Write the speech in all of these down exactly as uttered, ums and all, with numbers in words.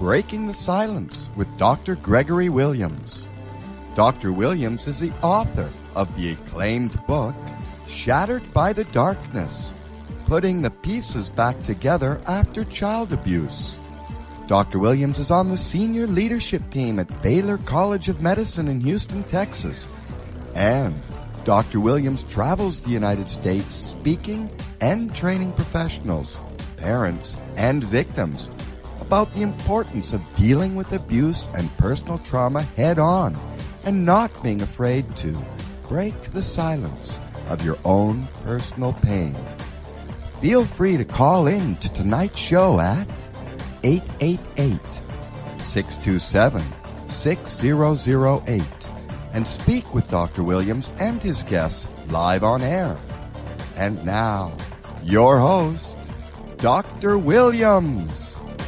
Breaking the Silence with Doctor Gregory Williams. Doctor Williams is the author of the acclaimed book, Shattered by the Darkness, Putting the Pieces Back Together After Child Abuse. Doctor Williams is on the senior leadership team at Baylor College of Medicine in Houston, Texas. And Doctor Williams travels the United States speaking and training professionals, parents, and victims about the importance of dealing with abuse and personal trauma head-on and not being afraid to break the silence of your own personal pain. Feel free to call in to tonight's show at eight eight eight, six two seven, six zero zero eight and speak with Doctor Williams and his guests live on air. And now, your host, Doctor Williams.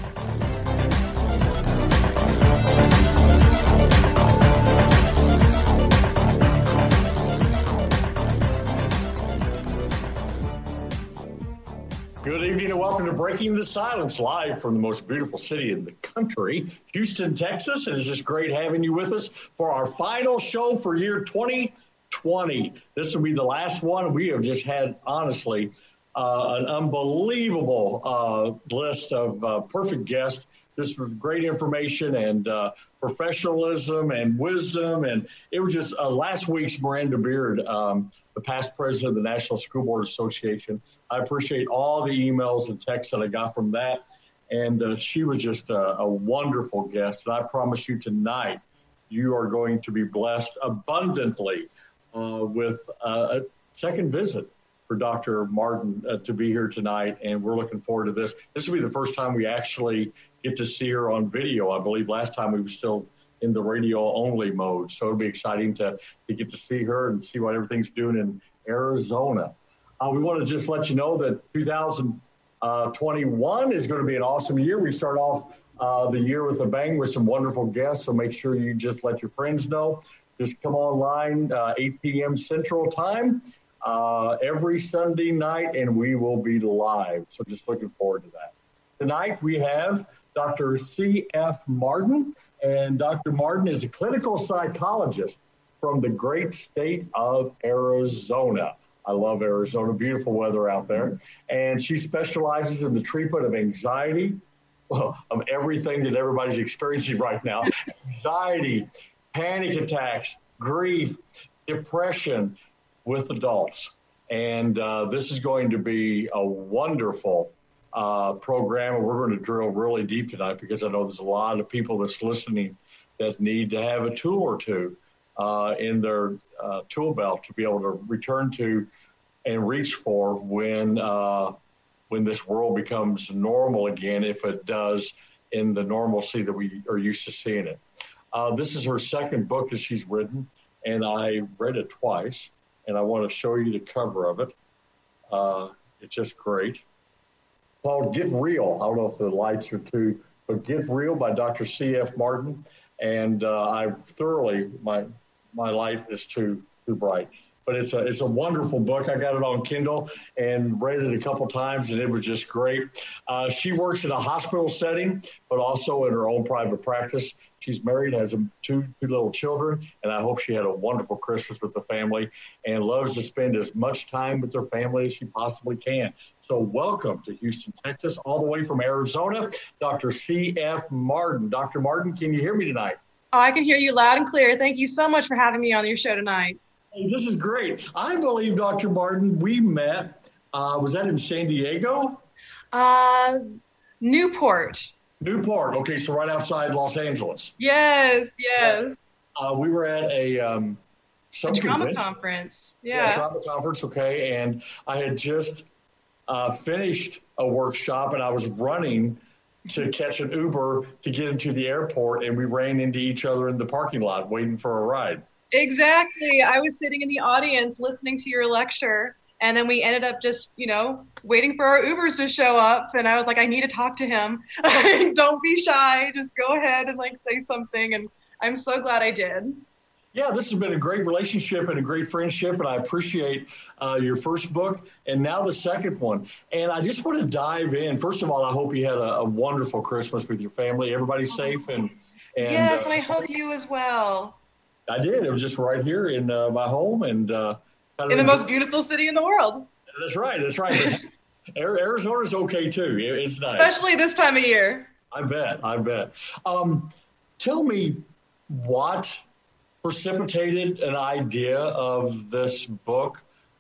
Good evening and welcome to Breaking the Silence, live from the most beautiful city in the country, Houston, Texas. And it's just great having you with us for our final show for year twenty twenty. This will be the last one. We have just had, honestly, uh, an unbelievable uh, list of uh, perfect guests. This was great information and uh, professionalism and wisdom. And it was just uh, last week's Miranda Beard, um, the past president of the National School Board Association. I appreciate all the emails and texts that I got from that. And uh, she was just a, a wonderful guest. And I promise you tonight, you are going to be blessed abundantly uh, with uh, a second visit for Doctor Martin uh, to be here tonight. And we're looking forward to this. This will be the first time we actually get to see her on video. I believe last time we were still in the radio only mode. So it'll be exciting to, to get to see her and see what everything's doing in Arizona. Uh, we want to just let you know that two thousand twenty-one is going to be an awesome year. We start off uh, the year with a bang with some wonderful guests, so make sure you just let your friends know. Just come online, uh, eight p.m. Central Time, uh, every Sunday night, and we will be live. So just looking forward to that. Tonight we have Doctor C F Martin, and Doctor Martin is a clinical psychologist from the great state of Arizona. I love Arizona, beautiful weather out there. And she specializes in the treatment of anxiety, well, of everything that everybody's experiencing right now. Anxiety, panic attacks, grief, depression with adults. And uh, this is going to be a wonderful uh, program. And we're going to drill really deep tonight because I know there's a lot of people that's listening that need to have a tool or two uh, in their uh, tool belt to be able to return to and reach for when uh, when this world becomes normal again, if it does in the normalcy that we are used to seeing it. Uh, this is her second book that she's written, and I read it twice, and I want to show you the cover of it. Uh, it's just great. Called Get Real. I don't know if the lights are too, but Get Real by Doctor C F Martin. And uh, I've thoroughly, my my light is too too bright. But it's a it's a wonderful book. I got it on Kindle and read it a couple times, and it was just great. Uh, she works in a hospital setting, but also in her own private practice. She's married, has a, two two little children, and I hope she had a wonderful Christmas with the family and loves to spend as much time with her family as she possibly can. So welcome to Houston, Texas, all the way from Arizona, Doctor C F Martin. Doctor Martin, can you hear me tonight? Oh, I can hear you loud and clear. Thank you so much for having me on your show tonight. Hey, this is great. I believe, Doctor Martin, we met, uh, was that in San Diego? Uh, Newport. Newport. Okay, so right outside Los Angeles. Yes, yes. Uh, we were at a um, some a trauma convention. conference. Yeah. yeah, trauma conference. Okay, and I had just uh, finished a workshop, and I was running to catch an Uber to get into the airport, and we ran into each other in the parking lot waiting for a ride. Exactly. I was sitting in the audience listening to your lecture, and then we ended up just, you know, waiting for our Ubers to show up. And I was like, I need to talk to him. Don't be shy. Just go ahead and like say something. And I'm so glad I did. Yeah, this has been a great relationship and a great friendship, and I appreciate uh, your first book and now the second one. And I just want to dive in. First of all, I hope you had a, a wonderful Christmas with your family. Everybody's safe, and, and yes, uh, and I hope you as well. I did. It was just right here in uh, my home, and uh, in the most beautiful city in the world. That's right. That's right. Arizona's okay too. It's nice, especially this time of year. I bet. I bet. Um, tell me what precipitated an idea of this book.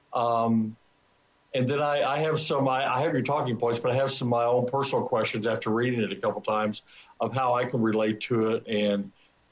Um, and then I, I have some, I, I have your talking points, but I have some of my own personal questions after reading it a couple times of how I can relate to it. And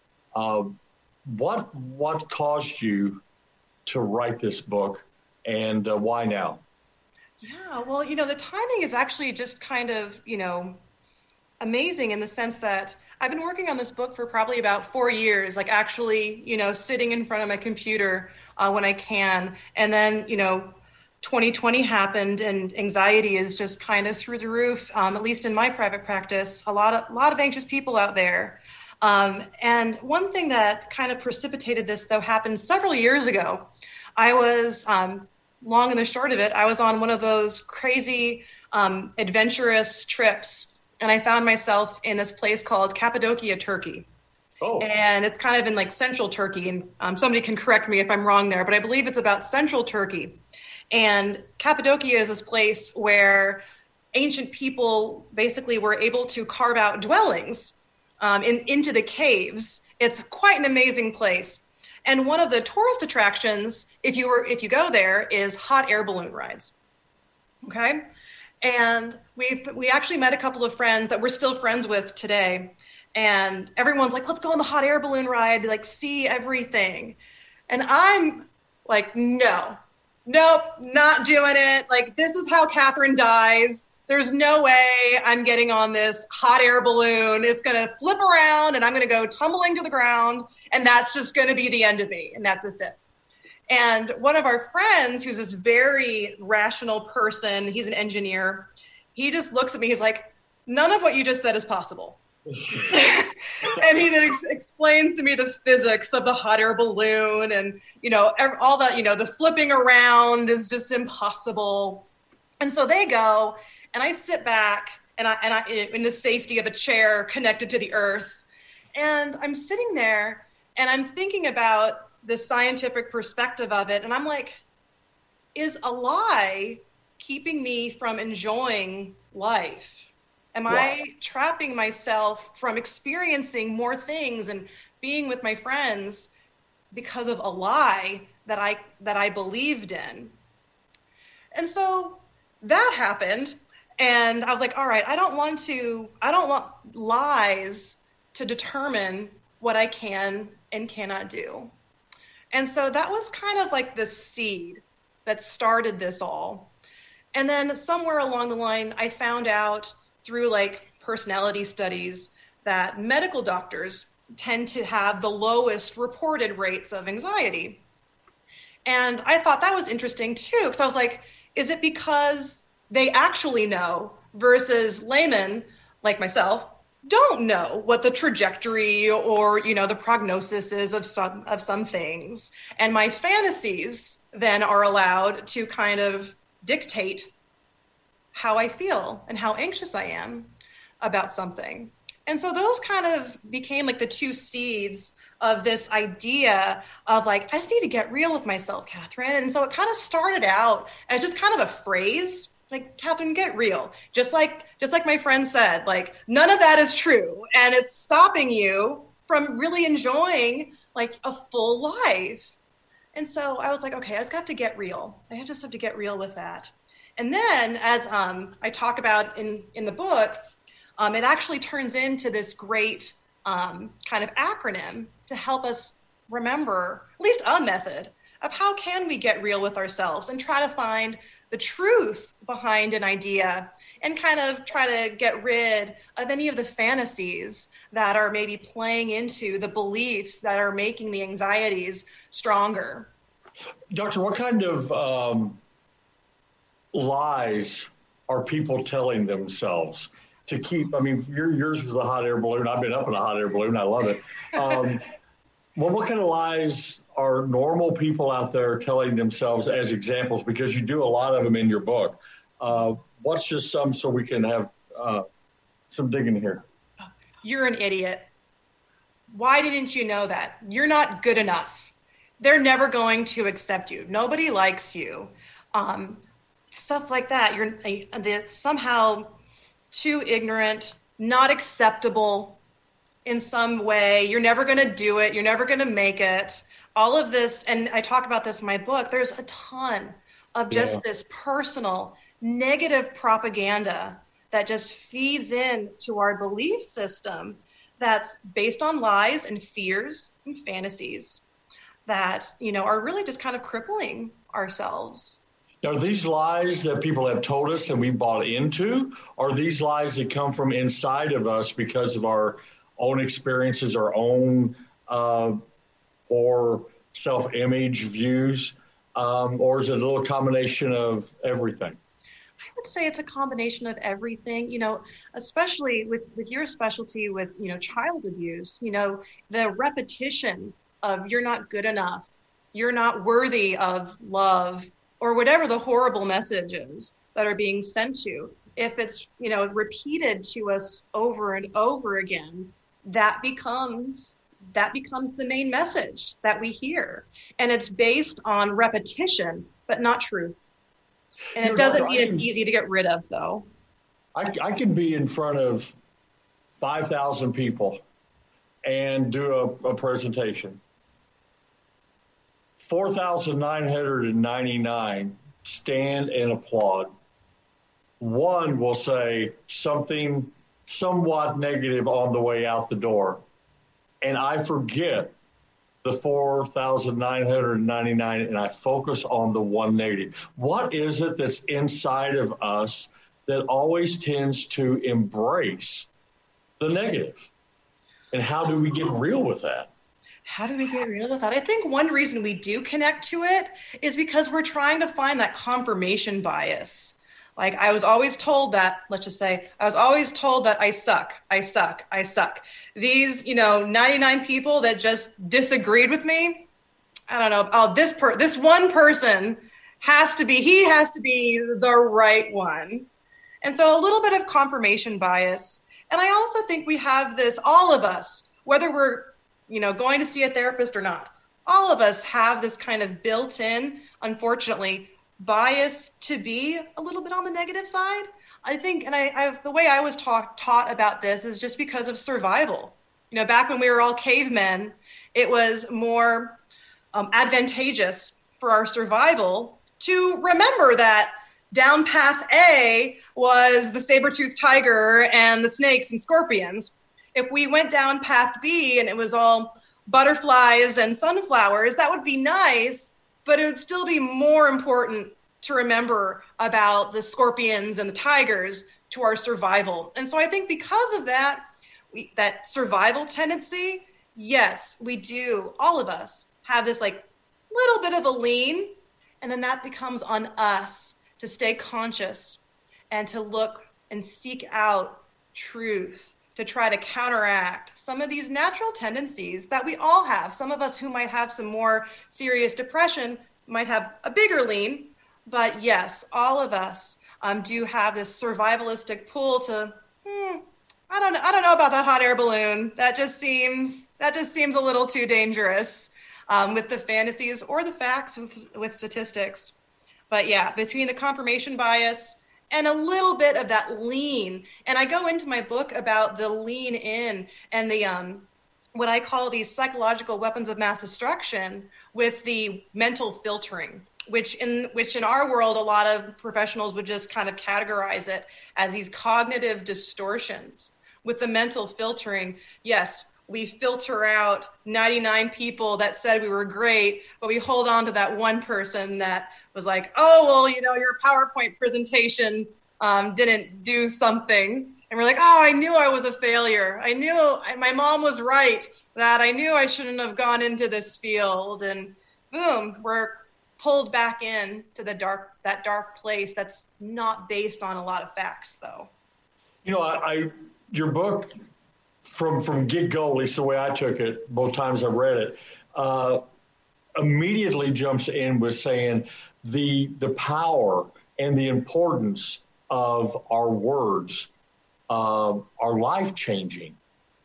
uh, what, what caused you to write this book, and uh, why now? Yeah, well, you know, the timing is actually just kind of, you know, amazing in the sense that I've been working on this book for probably about four years, like actually, you know, sitting in front of my computer uh, when I can. And then, you know, twenty twenty happened and anxiety is just kind of through the roof, um, at least in my private practice. A lot of, a lot of anxious people out there. Um, and one thing that kind of precipitated this, though, happened several years ago. I was, um, long and the short of it, I was on one of those crazy um, adventurous trips. And I found myself in this place called Cappadocia, Turkey. Oh. And it's kind of in like central Turkey. And um, somebody can correct me if I'm wrong there, but I believe it's about central Turkey. And Cappadocia is this place where ancient people basically were able to carve out dwellings um, in, into the caves. It's quite an amazing place. And one of the tourist attractions, if you were if you go there, is hot air balloon rides. Okay? And we we actually met a couple of friends that we're still friends with today. And everyone's like, let's go on the hot air balloon ride, like see everything. And I'm like, no, nope, not doing it. Like, this is how Catherine dies. There's no way I'm getting on this hot air balloon. It's going to flip around and I'm going to go tumbling to the ground. And that's just going to be the end of me. And that's just it. And one of our friends, who's this very rational person, he's an engineer, he just looks at me, he's like, none of what you just said is possible. And he then ex- explains to me the physics of the hot air balloon and, you know, every, all that, you know, the flipping around is just impossible. And so they go, and I sit back and I, and I, in the safety of a chair connected to the earth. And I'm sitting there and I'm thinking about the scientific perspective of it. And I'm like, is a lie keeping me from enjoying life? Am wow. I trapping myself from experiencing more things and being with my friends because of a lie that I, that I believed in? And so that happened. And I was like, all right, I don't want to, I don't want lies to determine what I can and cannot do. And so that was kind of like the seed that started this all. And then somewhere along the line, I found out through like personality studies that medical doctors tend to have the lowest reported rates of anxiety. And I thought that was interesting too, because I was like, is it because they actually know versus laymen like myself don't know what the trajectory or, you know, the prognosis is of some of some things. And my fantasies then are allowed to kind of dictate how I feel and how anxious I am about something. And so those kind of became like the two seeds of this idea of like, I just need to get real with myself, Catherine. And so it kind of started out as just kind of a phrase, like, Catherine, get real. Just like, just like my friend said, like, none of that is true. And it's stopping you from really enjoying like a full life. And so I was like, okay, I just have to get real. I just have to get real with that. And then as um, I talk about in, in the book, um, it actually turns into this great um, kind of acronym to help us remember at least a method of how can we get real with ourselves and try to find the truth behind an idea and kind of try to get rid of any of the fantasies that are maybe playing into the beliefs that are making the anxieties stronger. Doctor, what kind of um, lies are people telling themselves to keep? I mean, your, yours was a hot air balloon. I've been up in a hot air balloon. I love it. Um, Well, what kind of lies are normal people out there telling themselves as examples? Because you do a lot of them in your book. Uh, what's just some so we can have uh, some digging here? You're an idiot. Why didn't you know that? You're not good enough. They're never going to accept you. Nobody likes you. Um, stuff like that. You're uh, somehow too ignorant, not acceptable in some way. You're never going to do it. You're never going to make it. All of this, and I talk about this in my book, there's a ton of just yeah. this personal negative propaganda that just feeds into our belief system that's based on lies and fears and fantasies that, you know, are really just kind of crippling ourselves. Are these lies that people have told us and we bought into? Or are these lies that come from inside of us because of our own experiences, our own uh, or self-image views? Um, or is it a little combination of everything? I would say it's a combination of everything, you know, especially with, with your specialty with, you know, child abuse, you know, the repetition of you're not good enough, you're not worthy of love, or whatever the horrible messages that are being sent to. If it's, you know, repeated to us over and over again, that becomes that becomes the main message that we hear. And it's based on repetition, but not truth. And it doesn't mean it's easy to get rid of, though. I, I can be in front of five thousand people and do a, a presentation. four thousand nine hundred ninety-nine stand and applaud. One will say something somewhat negative on the way out the door. And I forget the four thousand nine hundred ninety-nine and I focus on the one negative. What is it that's inside of us that always tends to embrace the negative? And how do we get real with that? How do we get real with that? I think one reason we do connect to it is because we're trying to find that confirmation bias. Like I was always told that, let's just say, I was always told that I suck, I suck, I suck. These, you know, ninety-nine people that just disagreed with me, I don't know, oh, this per this one person has to be, he has to be the right one. And so a little bit of confirmation bias. And I also think we have this, all of us, whether we're, you know, going to see a therapist or not, all of us have this kind of built-in, unfortunately, bias to be a little bit on the negative side. I think, and I, I the way I was taught taught about this is just because of survival. You know, back when we were all cavemen, it was more um, advantageous for our survival to remember that down path A was the saber-toothed tiger and the snakes and scorpions. If we went down path B and it was all butterflies and sunflowers, that would be nice, but it would still be more important to remember about the scorpions and the tigers to our survival. And so I think because of that, we, that survival tendency, yes, we do, all of us have this like little bit of a lean, and then that becomes on us to stay conscious and to look and seek out truth, to try to counteract some of these natural tendencies that we all have. Some of us who might have some more serious depression might have a bigger lean, but yes, all of us um, do have this survivalistic pull to, hmm, I don't know, I don't know about that hot air balloon. That just seems, that just seems a little too dangerous um, with the fantasies or the facts with, with statistics. But yeah, between the confirmation bias and a little bit of that lean. And I go into my book about the lean in and the um, what I call these psychological weapons of mass destruction with the mental filtering, which in which in our world, a lot of professionals would just kind of categorize it as these cognitive distortions. With the mental filtering, yes, we filter out ninety-nine people that said we were great, but we hold on to that one person that was like, oh, well, you know, your PowerPoint presentation um, didn't do something. And we're like, oh, I knew I was a failure. I knew I, my mom was right that I knew I shouldn't have gone into this field. And boom, we're pulled back in to the dark, that dark place that's not based on a lot of facts, though. You know, I, I your book from from get-go, at least the way I took it, both times I read it, uh, immediately jumps in with saying the the power and the importance of our words uh, are life-changing.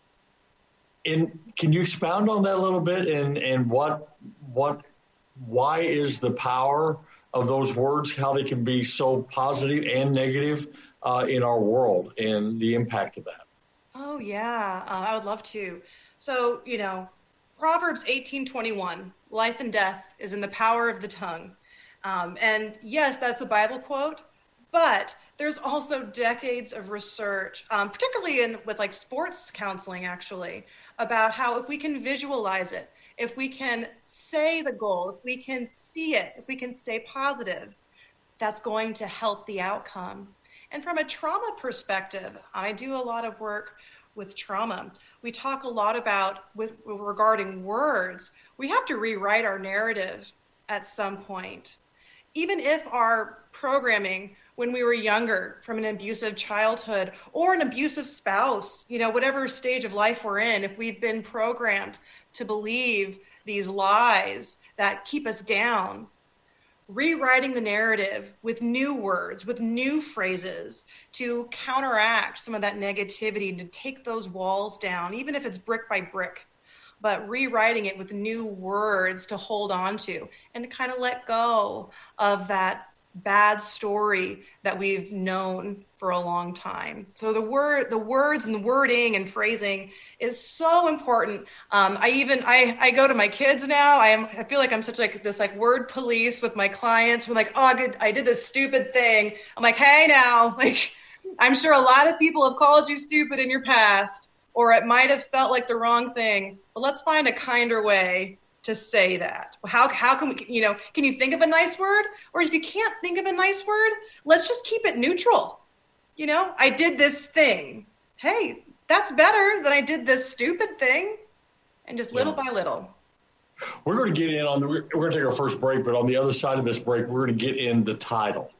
And can you expound on that a little bit, and, and what what why is the power of those words, how they can be so positive and negative uh, in our world, and the impact of that? Oh, yeah, uh, I would love to. So, you know, Proverbs eighteen twenty-one, life and death is in the power of the tongue. Um, and yes, that's a Bible quote, but there's also decades of research, um, particularly in with like sports counseling, actually, about how if we can visualize it, if we can say the goal, if we can see it, if we can stay positive, that's going to help the outcome. And from a trauma perspective, I do a lot of work with trauma. We talk a lot about with regarding words. We have to rewrite our narrative at some point. Even if our programming when we were younger from an abusive childhood or an abusive spouse, you know, whatever stage of life we're in, if we've been programmed to believe these lies that keep us down, rewriting the narrative with new words, with new phrases to counteract some of that negativity, to take those walls down, even if it's brick by brick, but rewriting it with new words to hold on to and to kind of let go of that bad story that we've known for a long time. So the word, the words and the wording and phrasing is so important. Um, I even, I, I go to my kids now. I am, I feel like I'm such like this like word police with my clients. We're like, oh, I did, I did this stupid thing. I'm like, hey now, like, I'm sure a lot of people have called you stupid in your past, or it might have felt like the wrong thing, but let's find a kinder way to say that. How how can we, you know, can you think of a nice word? Or if you can't think of a nice word, let's just keep it neutral. You know, I did this thing. Hey, that's better than I did this stupid thing. And just little yeah. by little. We're going to get in on the, we're going to take our first break, but on the other side of this break, we're going to get in the title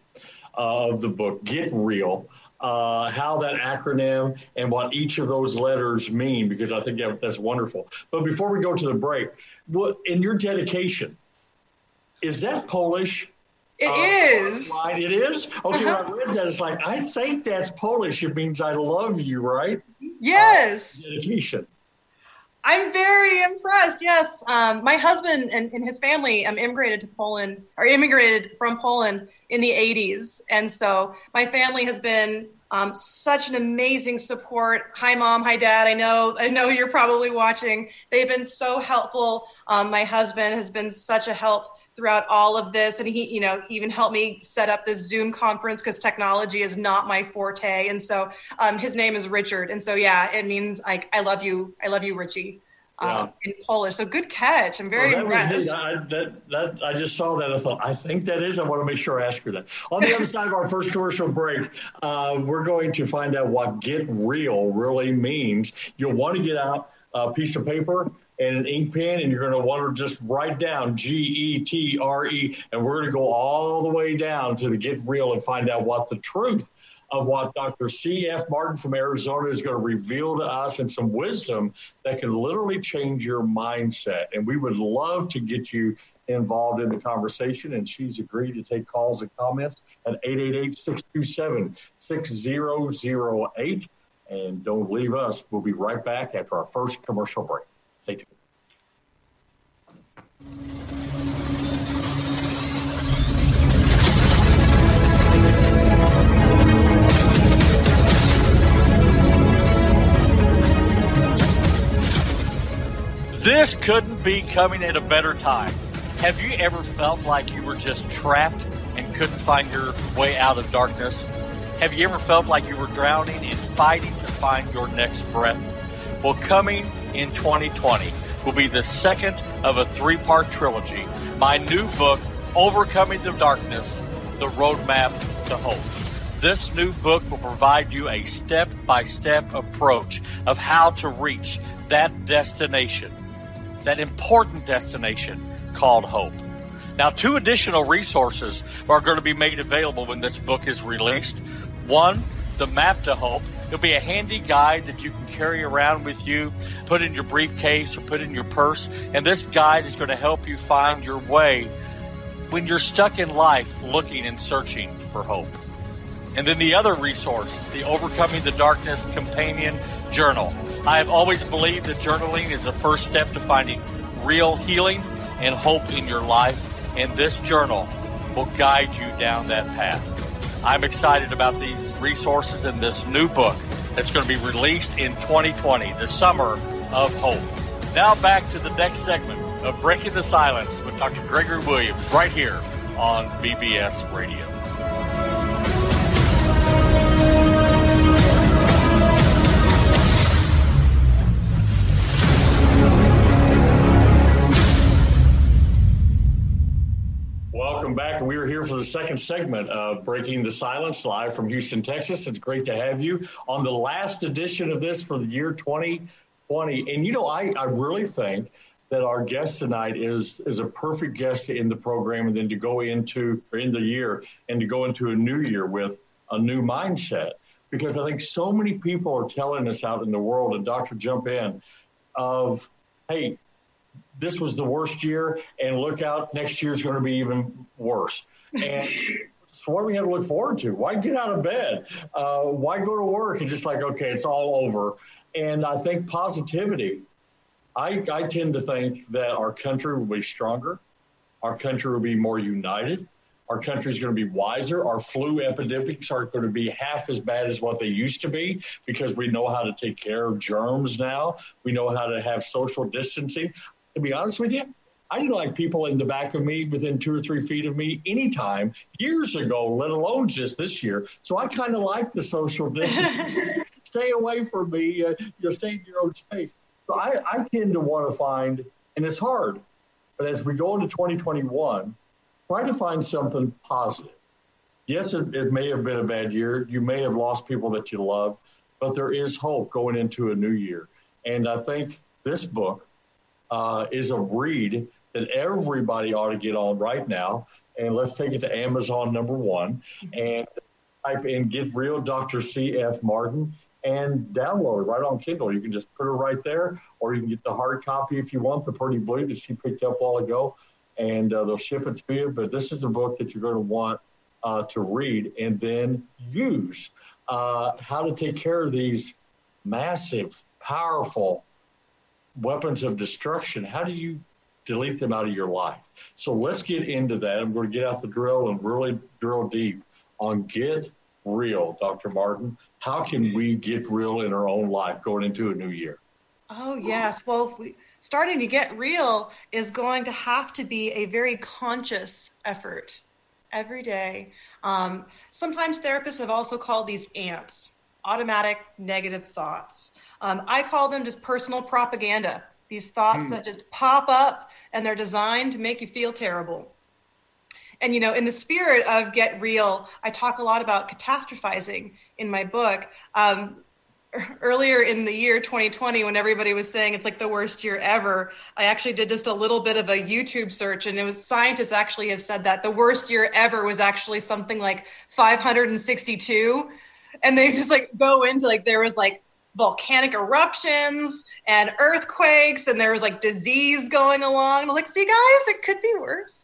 of the book, Get Real. Uh, how that acronym and what each of those letters mean, because I think that, that's wonderful. But before we go to the break, what in your dedication, is that Polish? It uh, is. Right, it is? Okay, uh-huh. When I read that, it's like, I think that's Polish. It means I love you, right? Yes. Uh, dedication. I'm very impressed. Yes. Um, my husband and, and his family um, immigrated to Poland or immigrated from Poland in the eighties. And so my family has been um, such an amazing support. Hi, Mom. Hi, Dad. I know, I know you're probably watching. They've been so helpful. Um, my husband has been such a help throughout all of this. And he, you know, even helped me set up this Zoom conference because technology is not my forte. And so um, his name is Richard. And so, yeah, it means like, I love you. I love you, Richie. Yeah. Um, in Polish. So good catch. I'm very well, that impressed. I, that, that, I just saw that. I thought, I think that is. I want to make sure I ask her that. On the other side of our first commercial break, uh, we're going to find out what Get Real really means. You'll want to get out a piece of paper and an ink pen, and you're going to want to just write down G E T R E, and we're going to go all the way down to the Get Real and find out what the truth of what Doctor C F Martin from Arizona is going to reveal to us, and some wisdom that can literally change your mindset. And we would love to get you involved in the conversation, and she's agreed to take calls and comments at eight eight eight, six two seven, six zero zero eight. And don't leave us. We'll be right back after our first commercial break. Stay tuned. This couldn't be coming at a better time. Have you ever felt like you were just trapped and couldn't find your way out of darkness? Have you ever felt like you were drowning and fighting to find your next breath? Well, coming in twenty twenty will be the second of a three-part trilogy. My new book, Overcoming the Darkness, The Roadmap to Hope. This new book will provide you a step-by-step approach of how to reach that destination, that important destination called hope. Now, two additional resources are going to be made available when this book is released. One, the Map to Hope, It'll be a handy guide that you can carry around with you, put in your briefcase or put in your purse. And this guide is going to help you find your way when you're stuck in life looking and searching for hope. And then the other resource, the Overcoming the Darkness Companion Journal. I have always believed that journaling is the first step to finding real healing and hope in your life. And this journal will guide you down that path. I'm excited about these resources in this new book that's going to be released in twenty twenty, the Summer of Hope. Now back to the next segment of Breaking the Silence with Doctor Gregory Williams right here on B B S Radio. Welcome back. We are here for the second segment of Breaking the Silence, live from Houston, Texas. It's great to have you on the last edition of this for the year twenty twenty. And, you know, I, I really think that our guest tonight is is a perfect guest to end the program and then to go into, or end the year, and to go into a new year with a new mindset. Because I think so many people are telling us out in the world, and Doctor, jump in, of, hey, this was the worst year, and look out, next year's going to be even worse. And so what do we have to look forward to? Why get out of bed? Uh, why go to work? It's just like, okay, it's all over. And I think positivity, I, I tend to think that our country will be stronger. Our country will be more united. Our country is going to be wiser. Our flu epidemics aren't going to be half as bad as what they used to be because we know how to take care of germs now. We know how to have social distancing. To be honest with you, I didn't like people in the back of me within two or three feet of me anytime years ago, let alone just this year. So I kind of like the social distancing. Stay away from me. Uh, you know, stay in your own space. So I, I tend to want to find, and it's hard, but as we go into twenty twenty-one, try to find something positive. Yes, it, it may have been a bad year. You may have lost people that you love, but there is hope going into a new year. And I think this book uh, is a read that everybody ought to get on right now. And let's take it to Amazon number one and type in Get Real Doctor C F Martin and download it right on Kindle. You can just put it right there, or you can get the hard copy if you want, the Pretty Blue that she picked up a while ago, and uh, they'll ship it to you. But this is a book that you're going to want uh, to read and then use. Uh, how to take care of these massive, powerful weapons of destruction. How do you delete them out of your life? So let's get into that. I'm going to get out the drill and really drill deep on Get Real, Doctor Martin. How can we get real in our own life going into a new year? Oh, yes. Well, we, starting to get real is going to have to be a very conscious effort every day. Um, sometimes therapists have also called these ants, automatic negative thoughts. Um, I call them just personal propaganda, these thoughts mm. that just pop up and they're designed to make you feel terrible. And, you know, in the spirit of Get Real, I talk a lot about catastrophizing in my book. Um, earlier in the year twenty twenty, when everybody was saying it's like the worst year ever, I actually did just a little bit of a YouTube search, and it was scientists actually have said that the worst year ever was actually something like five hundred sixty-two. And they just like go into like, there was like volcanic eruptions and earthquakes, and there was like disease going along. I'm like, see guys, it could be worse.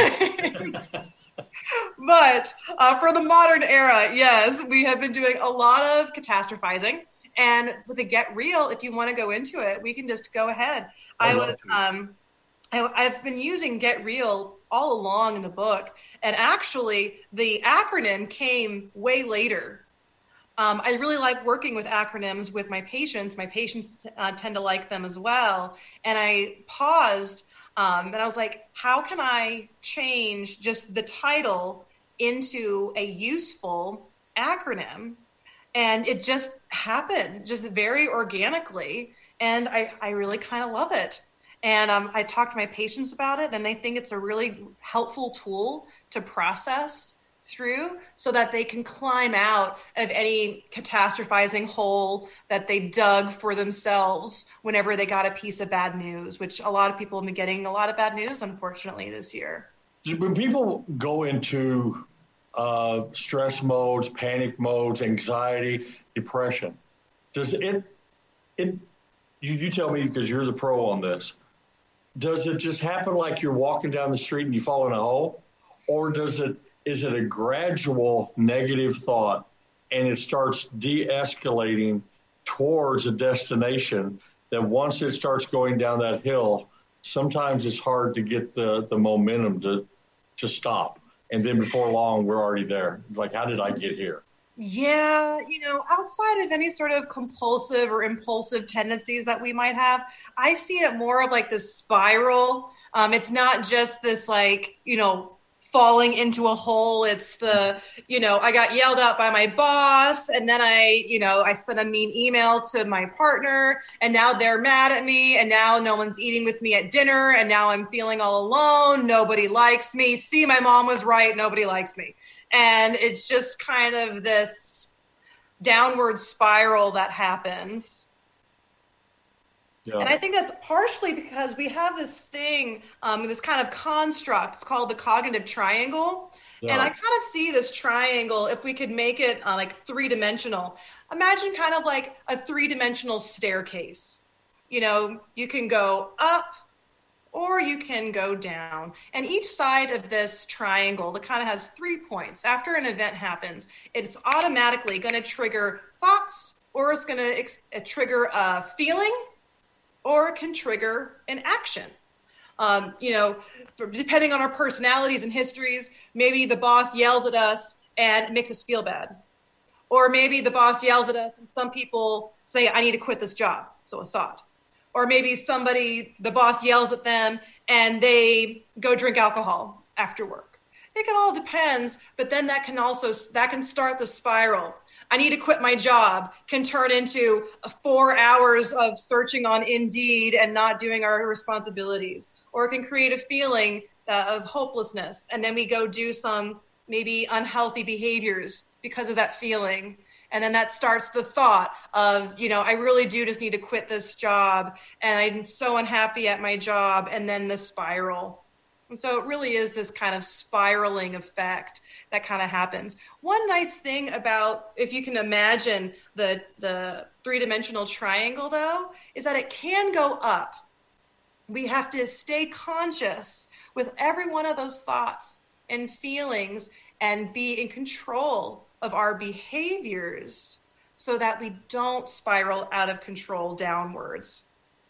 But uh, for the modern era, yes, we have been doing a lot of catastrophizing. And with the Get Real, if you want to go into it, we can just go ahead. I, I was, um, I, I've been using Get Real all along in the book. And actually, the acronym came way later. Um, I really like working with acronyms with my patients. My patients uh, tend to like them as well. And I paused um, and I was like, how can I change just the title into a useful acronym? And it just happened just very organically. And I, I really kind of love it. And um, I talked to my patients about it, and they think it's a really helpful tool to process through so that they can climb out of any catastrophizing hole that they dug for themselves whenever they got a piece of bad news, which a lot of people have been getting a lot of bad news, unfortunately, this year. When people go into uh, stress modes, panic modes, anxiety, depression, does it, it you, you tell me because you're the pro on this, does it just happen like you're walking down the street and you fall in a hole? Or does it is it a gradual negative thought and it starts de-escalating towards a destination that once it starts going down that hill, sometimes it's hard to get the, the momentum to to stop. And then before long, we're already there. Like, how did I get here? Yeah, you know, outside of any sort of compulsive or impulsive tendencies that we might have, I see it more of like this spiral. Um, it's not just this like, you know, falling into a hole. It's the, you know, I got yelled at by my boss and then I, you know, I sent a mean email to my partner and now they're mad at me and now no one's eating with me at dinner and now I'm feeling all alone. Nobody likes me. See, my mom was right. Nobody likes me. And it's just kind of this downward spiral that happens. Yeah. And I think that's partially because we have this thing, um, this kind of construct. It's called the cognitive triangle. Yeah. And I kind of see this triangle, if we could make it uh, like three-dimensional. Imagine kind of like a three-dimensional staircase. You know, you can go up or you can go down. And each side of this triangle that kind of has three points. After an event happens, it's automatically going to trigger thoughts, or it's going to ex- trigger a feeling, or it can trigger an action. Um, you know, for, depending on our personalities and histories, maybe the boss yells at us and it makes us feel bad. Or maybe the boss yells at us and some people say, I need to quit this job. So a thought. Or maybe somebody, the boss yells at them and they go drink alcohol after work. It can all depends, but then that can also, that can start the spiral. I need to quit my job can turn into four hours of searching on Indeed and not doing our responsibilities. Or it can create a feeling uh, of hopelessness. And then we go do some maybe unhealthy behaviors because of that feeling. And then that starts the thought of, you know, I really do just need to quit this job. And I'm so unhappy at my job. And then the spiral. And so it really is this kind of spiraling effect that kind of happens. One nice thing about, if you can imagine the the three-dimensional triangle, though, is that it can go up. We have to stay conscious with every one of those thoughts and feelings and be in control of our behaviors so that we don't spiral out of control downwards.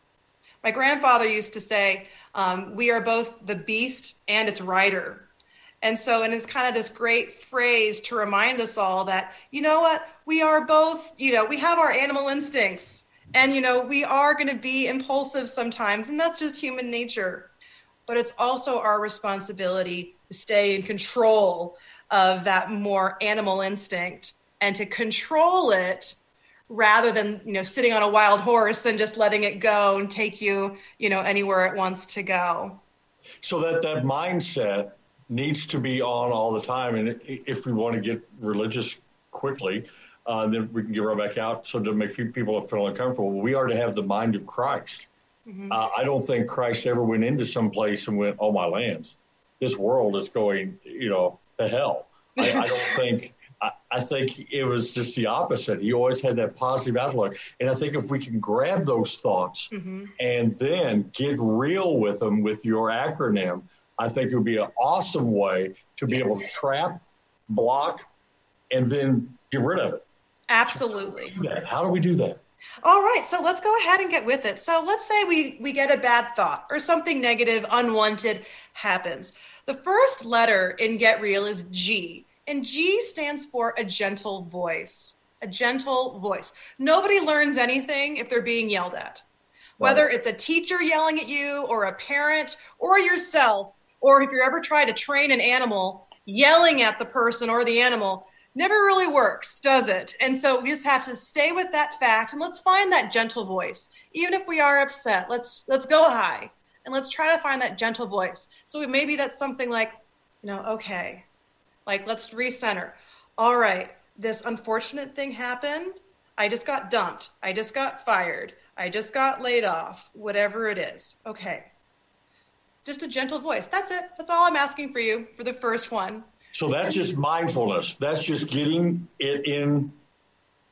My grandfather used to say, um, we are both the beast and its rider. And so, and it's kind of this great phrase to remind us all that, you know what, we are both, you know, we have our animal instincts and, you know, we are going to be impulsive sometimes, and that's just human nature. But it's also our responsibility to stay in control of that more animal instinct and to control it rather than, you know, sitting on a wild horse and just letting it go and take you, you know, anywhere it wants to go. So that, that mindset needs to be on all the time. And if we want to get religious quickly, uh, then we can get right back out. So to make people feel uncomfortable, we are to have the mind of Christ. Mm-hmm. Uh, I don't think Christ ever went into some place and went, oh, my lands, this world is going, you know, to hell. I, I don't think, I, I think it was just the opposite. He always had that positive outlook. And I think if we can grab those thoughts mm-hmm. and then get real with them with your acronym, I think it would be an awesome way to be able to trap, block, and then get rid of it. Absolutely. How do we do that? How do we do that? All right, so let's go ahead and get with it. So let's say we, we get a bad thought or something negative, unwanted happens. The first letter in Get Real is G, and G stands for a gentle voice, a gentle voice. Nobody learns anything if they're being yelled at, whether it's a teacher yelling at you or a parent or yourself, or if you're ever trying to train an animal, yelling at the person or the animal never really works, does it? And so we just have to stay with that fact and let's find that gentle voice. Even if we are upset, let's let's go high and let's try to find that gentle voice. So maybe that's something like, you know, okay, like let's recenter. All right, this unfortunate thing happened. I just got dumped. I just got fired. I just got laid off, whatever it is. Okay. Just a gentle voice. That's it. That's all I'm asking for you for the first one. So that's just mindfulness. That's just getting it in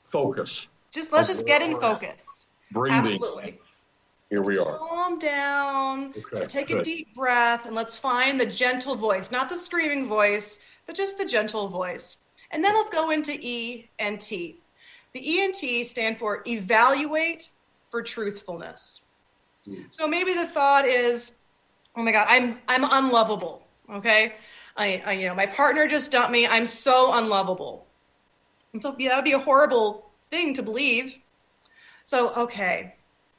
focus. Just let's just get in focus. Breathing. Absolutely. Here we are. Calm down. Okay, let's take good. a deep breath and let's find the gentle voice, not the screaming voice, but just the gentle voice. And then let's go into E and T. The E and T stand for evaluate for truthfulness. Mm. So maybe the thought is, oh my God, I'm I'm unlovable. Okay, I, I you know my partner just dumped me. I'm so unlovable. And so yeah, that would be a horrible thing to believe. So okay,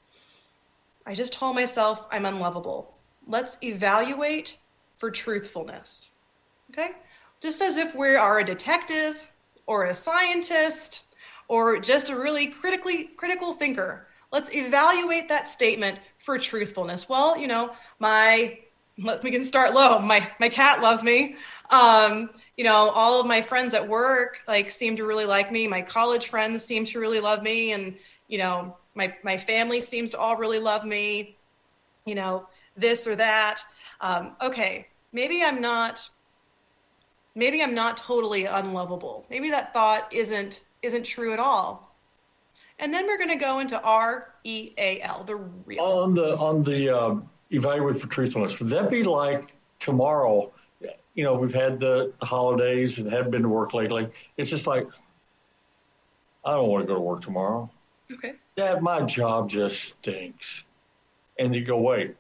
I just told myself I'm unlovable. Let's evaluate for truthfulness. Okay, just as if we are a detective or a scientist or just a really critically critical thinker. Let's evaluate that statement for truthfulness. Well, you know, my, we can start low. My my cat loves me. Um, you know, all of my friends at work like seem to really like me. My college friends seem to really love me, and you know, my my family seems to all really love me. You know, this or that. Um, okay, maybe I'm not. Maybe I'm not totally unlovable. Maybe that thought isn't isn't true at all. And then we're going to go into R E A L, the real. On the on the um, evaluate for truthfulness, would that be like tomorrow? You know, we've had the, the holidays and haven't been to work lately. It's just like, I don't want to go to work tomorrow. Okay. Dad, my job just stinks. And you go, wait,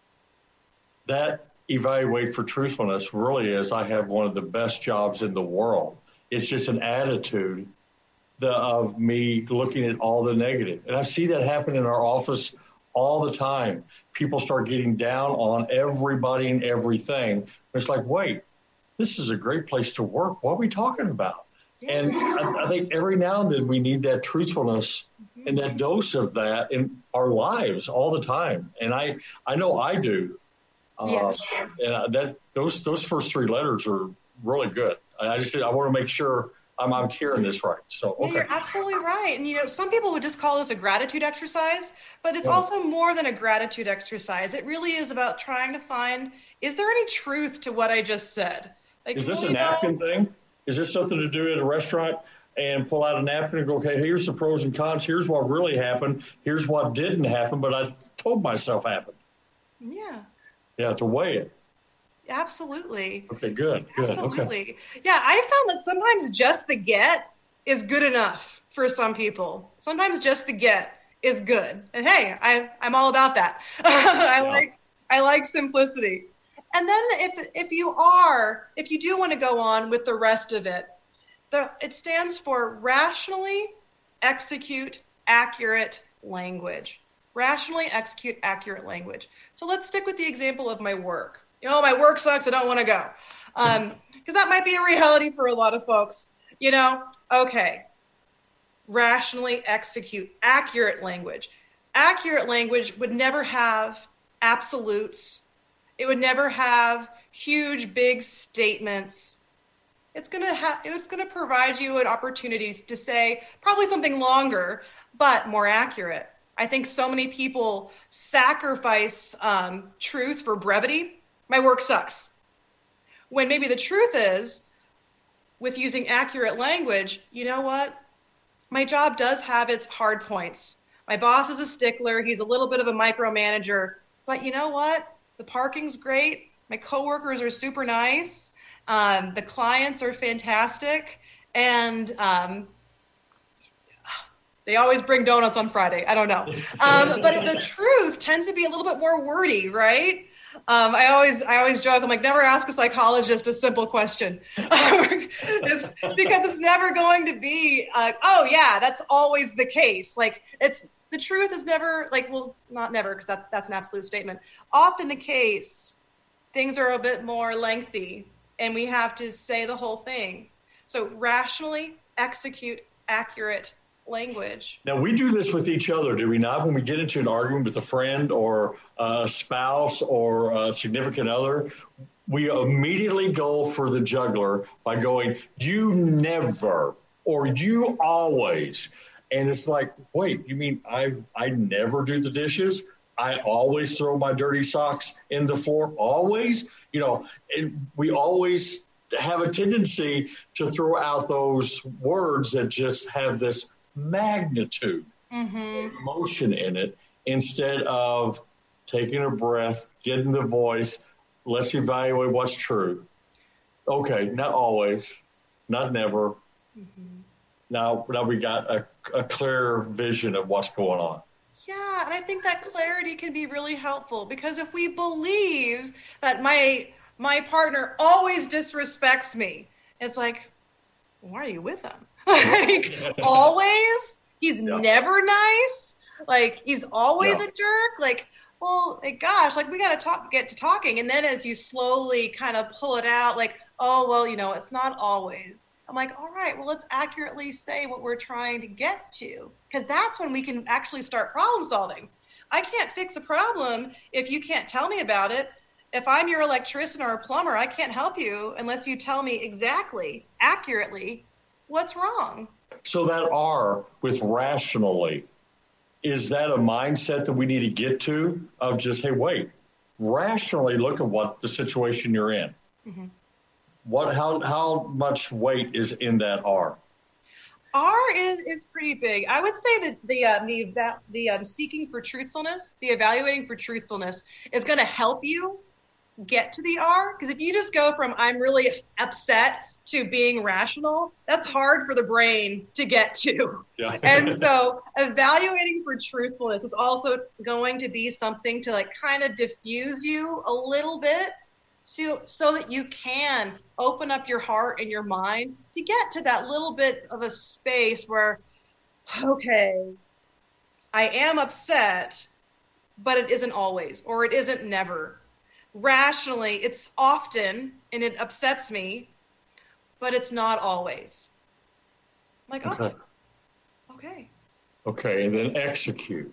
that evaluate for truthfulness really is, I have one of the best jobs in the world. It's just an attitude the, of me looking at all the negative. And I see that happen in our office all the time. People start getting down on everybody and everything. It's like, wait, this is a great place to work. What are we talking about? Yeah. And I, I think every now and then we need that truthfulness mm-hmm. and that dose of that in our lives all the time. And I, I know I do. Uh, yeah. And that those those first three letters are really good. I just I want to make sure I'm I'm hearing this right. So okay. Yeah, you're absolutely right. And you know, some people would just call this a gratitude exercise, but it's yeah. also more than a gratitude exercise. It really is about trying to find, is there any truth to what I just said? Like, is this a napkin know? thing? Is this something to do at a restaurant and pull out a napkin and go, okay, here's the pros and cons. Here's what really happened. Here's what didn't happen, but I told myself happened. Yeah. Yeah, to weigh it. Absolutely. Okay, good. good. Absolutely. Okay. Yeah, I found that sometimes just the get is good enough for some people. Sometimes just the get is good. And hey, I, I'm all about that. I yeah. like I like simplicity. And then if if you are, if you do want to go on with the rest of it, the it stands for rationally execute accurate language. Rationally execute accurate language. So let's stick with the example of my work. You know, my work sucks. I don't want to go. Um, because that might be a reality for a lot of folks. You know, okay. Rationally execute accurate language. Accurate language would never have absolutes. It would never have huge, big statements. It's gonna have. It's gonna provide you an opportunities to say probably something longer, but more accurate. I think so many people sacrifice um, truth for brevity. My work sucks. When maybe the truth is, with using accurate language, you know what? My job does have its hard points. My boss is a stickler. He's a little bit of a micromanager. But you know what? The parking's great. My coworkers are super nice. Um, the clients are fantastic. And um, they always bring donuts on Friday. I don't know. Um, but the truth tends to be a little bit more wordy, right? Um, I always I always joke, I'm like, never ask a psychologist a simple question. It's because it's never going to be, uh, oh, yeah, that's always the case. Like, it's the truth is never, like, well, not never, because that, that's an absolute statement. Often the case, things are a bit more lengthy, and we have to say the whole thing. So rationally execute accurate language. Now, we do this with each other, do we not? When we get into an argument with a friend or a spouse or a significant other, we immediately go for the jugular by going, you never, or you always. And it's like, wait, you mean I I never do the dishes? I always throw my dirty socks in the floor? Always? You know, it, we always have a tendency to throw out those words that just have this magnitude, Mm-hmm. emotion in it, instead of taking a breath, getting the voice, let's evaluate what's true. Okay, not always, not never. Mm-hmm. Now, now we got a, a clear vision of what's going on. Yeah, and I think that clarity can be really helpful, because if we believe that my my partner always disrespects me, it's like, why are you with him? Like, always? He's yeah. never nice? Like, he's always yeah. a jerk? Like, well, like, gosh, like, we got to talk, get to talking. And then as you slowly kind of pull it out, like, oh, well, you know, it's not always. I'm like, all right, well, let's accurately say what we're trying to get to, because that's when we can actually start problem solving. I can't fix a problem if you can't tell me about it. If I'm your electrician or a plumber, I can't help you unless you tell me exactly, accurately, what's wrong. So that R with rationally, is that a mindset that we need to get to of just, hey, wait, rationally look at what the situation you're in. Mm-hmm. What, how, how much weight is in that R? R is, is pretty big. I would say that the um, the the um, seeking for truthfulness, the evaluating for truthfulness, is going to help you get to the R. Because if you just go from I'm really upset to being rational, that's hard for the brain to get to. Yeah. And so evaluating for truthfulness is also going to be something to like kind of diffuse you a little bit, so, so that you can open up your heart and your mind to get to that little bit of a space where, okay, I am upset, but it isn't always, or it isn't never. Rationally, it's often, and it upsets me, but it's not always. I'm like, okay. Okay. Okay, and then execute.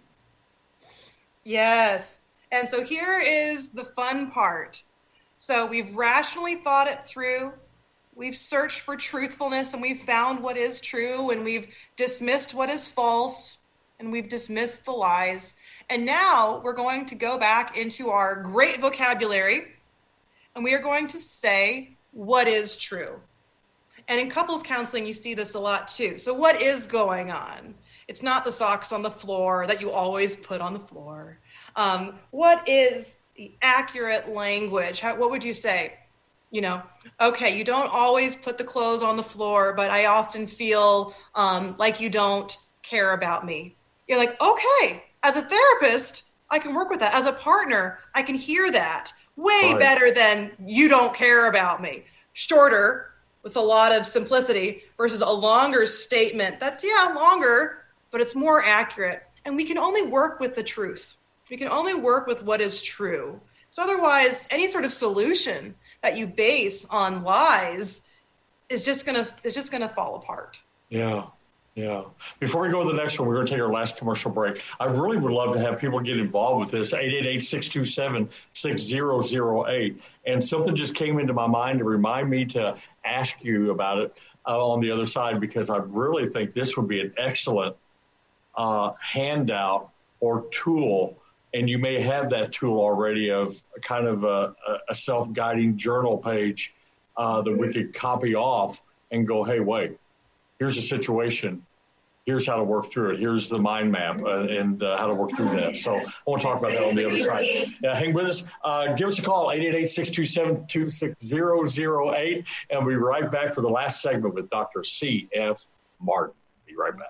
Yes. And so here is the fun part. So we've rationally thought it through. We've searched for truthfulness, and we've found what is true, and we've dismissed what is false, and we've dismissed the lies. And now we're going to go back into our great vocabulary, and we are going to say what is true. And in couples counseling, you see this a lot too. So what is going on? It's not the socks on the floor that you always put on the floor. Um, what is the accurate language? How, what would you say? You know, okay, you don't always put the clothes on the floor, but I often feel um, like you don't care about me. You're like, okay, as a therapist, I can work with that. As a partner, I can hear that. Way right. better than you don't care about me. Shorter, with a lot of simplicity, versus a longer statement that's, yeah, longer, but it's more accurate. And we can only work with the truth. We can only work with what is true. So otherwise, any sort of solution that you base on lies is just gonna is just gonna fall apart. Yeah, yeah. Before we go to the next one, we're going to take our last commercial break. I really would love to have people get involved with this. eight eight eight, six two seven, six zero zero eight. And something just came into my mind to remind me to ask you about it uh, on the other side, because I really think this would be an excellent uh, handout or tool. And you may have that tool already of kind of a, a self-guiding journal page uh, that we could copy off and go, hey, wait, here's a situation. Here's how to work through it. Here's the mind map uh, and uh, how to work through that. So I want to talk about that on the other side. Uh, hang with us. Uh, give us a call, eight eight eight, six two seven, two six zero zero eight. And we'll be right back for the last segment with Doctor C F Martin. Be right back.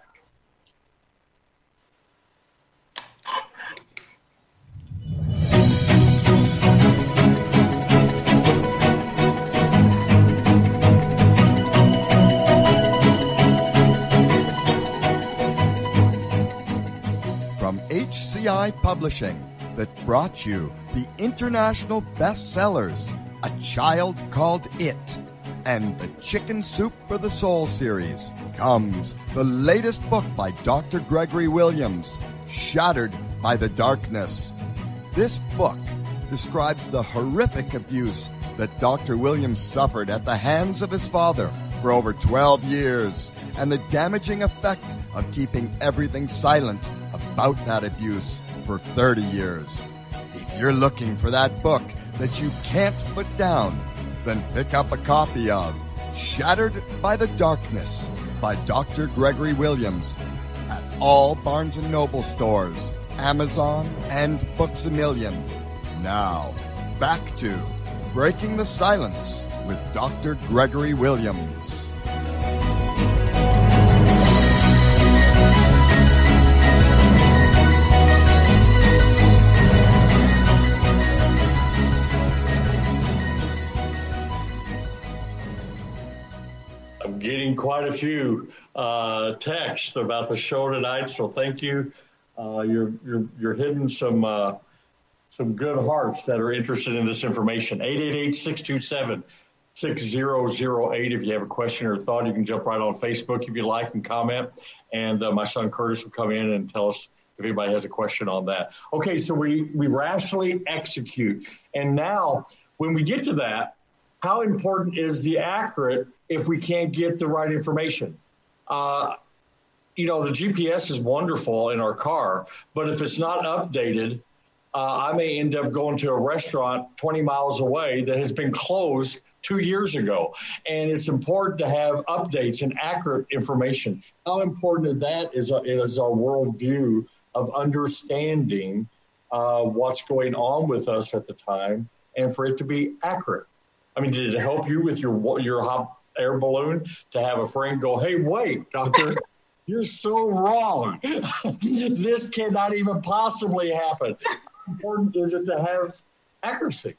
From H C I Publishing, that brought you the international bestsellers, A Child Called It, and the Chicken Soup for the Soul series, comes the latest book by Doctor Gregory Williams, Shattered by the Darkness. This book describes the horrific abuse that Doctor Williams suffered at the hands of his father for over twelve years, and the damaging effect of keeping everything silent about that abuse for thirty years. If you're looking for that book that you can't put down, then pick up a copy of Shattered by the Darkness by Doctor Gregory Williams. all Barnes and Noble stores, Amazon, and Books A Million. Now, back to Breaking the Silence with Doctor Gregory Williams. I'm getting quite a few uh, texts about the show tonight, so thank you. Uh, you're you're you're hitting some uh, some good hearts that are interested in this information. eight eight eight, six two seven, six zero zero eight. If you have a question or thought, you can jump right on Facebook if you like and comment. And uh, my son Curtis will come in and tell us if anybody has a question on that. Okay, so we, we rationally execute. And now, when we get to that, how important is the accurate if we can't get the right information? Uh, you know, the G P S is wonderful in our car, but if it's not updated, uh, I may end up going to a restaurant twenty miles away that has been closed two years ago. And it's important to have updates and accurate information. How important is that is, a, is our worldview of understanding uh, what's going on with us at the time and for it to be accurate? I mean, did it help you with your your hot air balloon to have a friend go, hey, wait, doctor, you're so wrong. This cannot even possibly happen. How important is it to have accuracy?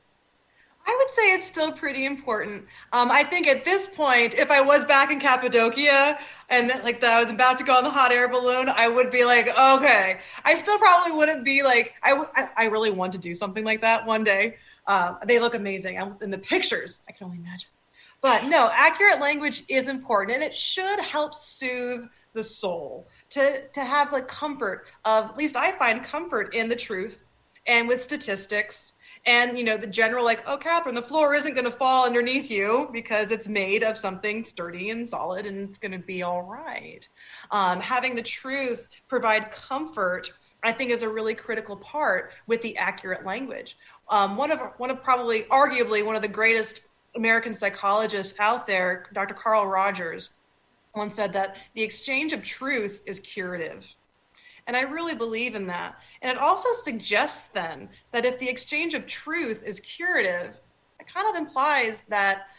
I would say it's still pretty important. Um, I think at this point, if I was back in Cappadocia and like the, I was about to go on the hot air balloon, I would be like, okay. I still probably wouldn't be like, I, w- I, I really want to do something like that one day. Uh, they look amazing. I'm, in the pictures, I can only imagine. But no, accurate language is important, and it should help soothe the soul to, to have like comfort of, at least I find comfort in the truth and with statistics. And, you know, the general like, oh, Catherine, the floor isn't going to fall underneath you because it's made of something sturdy and solid and it's going to be all right. Um, having the truth provide comfort, I think, is a really critical part with the accurate language. Um, one of one of probably, arguably, one of the greatest American psychologists out there, Doctor Carl Rogers, once said that the exchange of truth is curative. And I really believe in that. And it also suggests then that if the exchange of truth is curative, it kind of implies that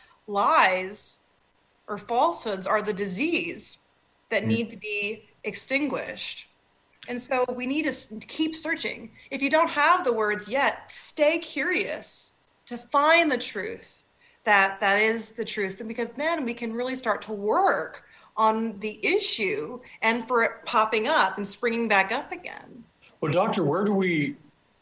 lies or falsehoods are the disease that need to be extinguished. And so we need to keep searching. If you don't have the words yet, stay curious to find the truth that that is the truth, because then we can really start to work on the issue and for it popping up and springing back up again. Well, Doctor, where do we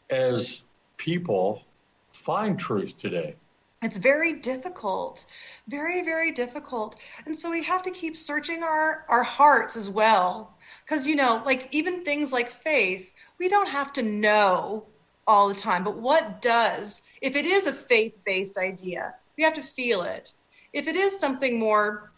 as people find truth today? It's very difficult, very, very difficult. And so we have to keep searching our, our hearts as well. Because, you know, like even things like faith, we don't have to know all the time. But what does, if it is a faith-based idea, we have to feel it. If it is something more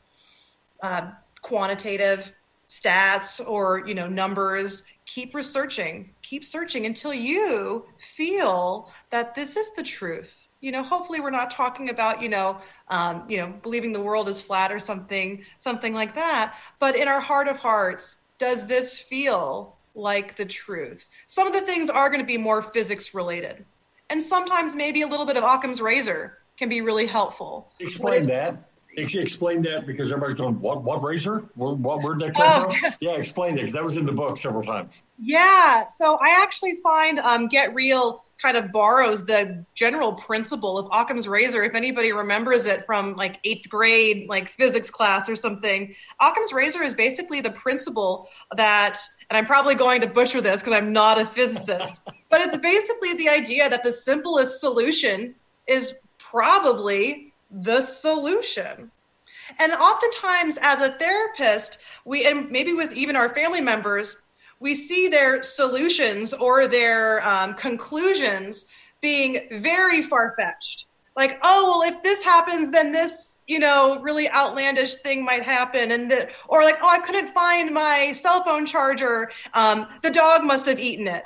uh, quantitative, stats or, you know, numbers, keep researching, keep searching until you feel that this is the truth. You know, hopefully we're not talking about, you know, um, you know, believing the world is flat or something, something like that. But in our heart of hearts, does this feel like the truth? Some of the things are going to be more physics related. And sometimes maybe a little bit of Occam's razor can be really helpful. Explain that. Explain that, because everybody's going, what, what razor? What, what, where'd that come oh. from? Yeah, explain that, because that was in the book several times. Yeah, so I actually find um, Get Real kind of borrows the general principle of Occam's razor. If anybody remembers it from like eighth grade, like physics class or something, Occam's razor is basically the principle that, and I'm probably going to butcher this because I'm not a physicist, but it's basically the idea that the simplest solution is probably the solution. And oftentimes as a therapist, we, and maybe with even our family members, we see their solutions or their um, conclusions being very far-fetched. Like, oh, well, if this happens, then this, you know, really outlandish thing might happen. And the, or like, oh, I couldn't find my cell phone charger. Um, the dog must have eaten it.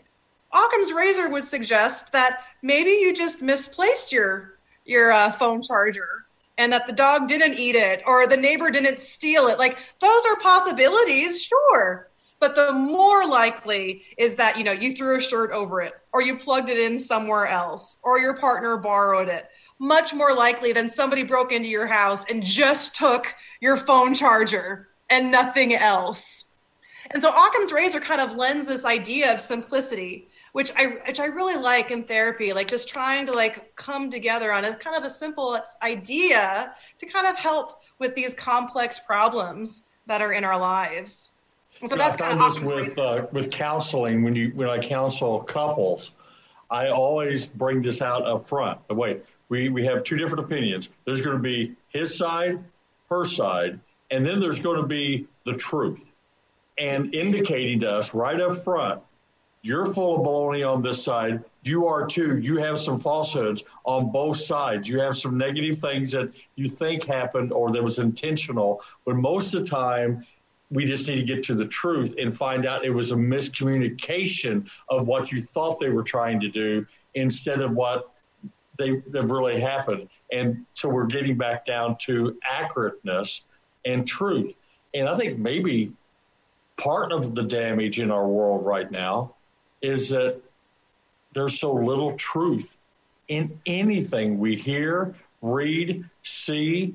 Occam's razor would suggest that maybe you just misplaced your your uh, phone charger and that the dog didn't eat it or the neighbor didn't steal it. Like, those are possibilities, sure. But the more likely is that, you know, you threw a shirt over it, or you plugged it in somewhere else, or your partner borrowed it. Much more likely than somebody broke into your house and just took your phone charger and nothing else. And so Occam's razor kind of lends this idea of simplicity, which I which I really like in therapy, like just trying to like come together on a kind of a simple idea to kind of help with these complex problems that are in our lives. And so you know, that's I kind found of this with uh, with counseling. When you when I counsel couples, I always bring this out up front. But wait, we we have two different opinions. There's going to be his side, her side, and then there's going to be the truth, and indicating to us right up front, you're full of baloney on this side. You are too. You have some falsehoods on both sides. You have some negative things that you think happened or that was intentional, when most of the time we just need to get to the truth and find out it was a miscommunication of what you thought they were trying to do instead of what they that really happened. And so we're getting back down to accurateness and truth. And I think maybe part of the damage in our world right now is that there's so little truth in anything we hear, read, see.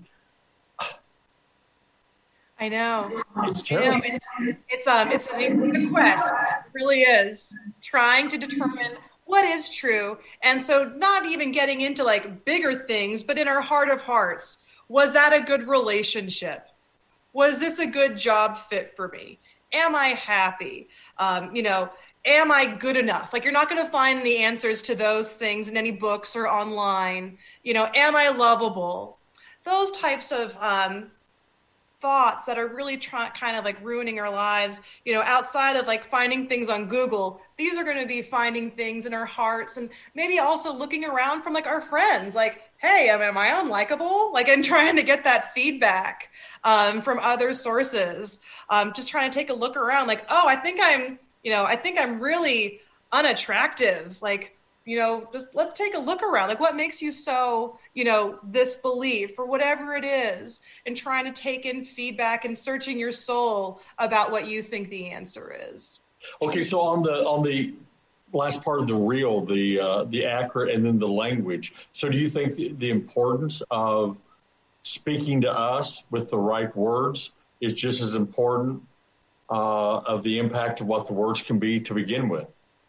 I know. It's terrible. You know, it's, it's, um, it's a quest. It really is. Trying to determine what is true. And so not even getting into like bigger things, but in our heart of hearts, was that a good relationship? Was this a good job fit for me? Am I happy? Um, you know, am I good enough? Like, you're not going to find the answers to those things in any books or online. You know, am I lovable? Those types of um, thoughts that are really try- kind of like ruining our lives, you know, outside of like finding things on Google, these are going to be finding things in our hearts, and maybe also looking around from like our friends, like, hey, am, am I unlikable? Like, and trying to get that feedback um, from other sources. Um, just trying to take a look around, like, oh, I think I'm, you know, I think I'm really unattractive. Like, you know, just let's take a look around. Like, what makes you so, you know, this belief or whatever it is, and trying to take in feedback and searching your soul about what you think the answer is. Okay, so on the on the last part of the reel, the uh, the accurate and then the language. So do you think the, the importance of speaking to us with the right words is just as important uh, of the impact of what the words can be to begin with?